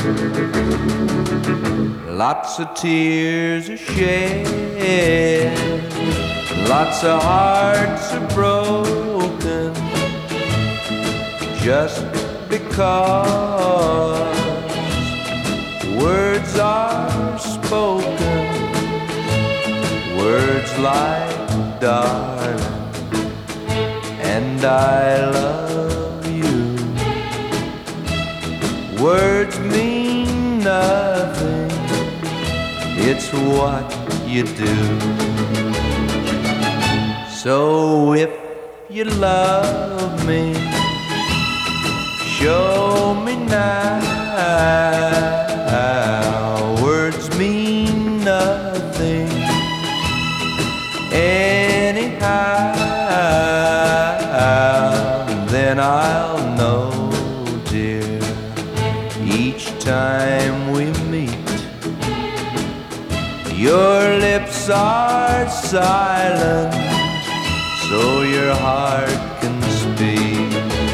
Lots of tears are shed, lots of hearts are broken, just because words are spoken, words like darling and I love you. Words mean nothing, it's what you do. So if you love me, show me now. Words mean nothing anyhow. Then I'll know, dear, each time we meet, your lips are silent, so your heart can speak.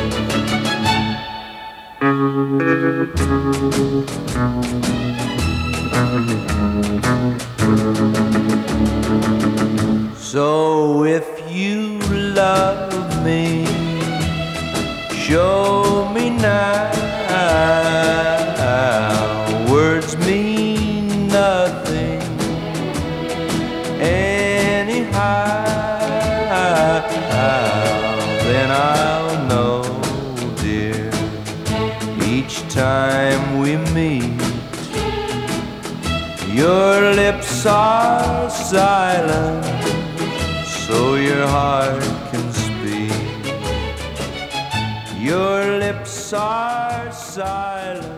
So if you love me, show me now. Words mean nothing anyhow. Then I'll know, dear, each time we meet, your lips are silent, so your heart can speak. Your lips are silent.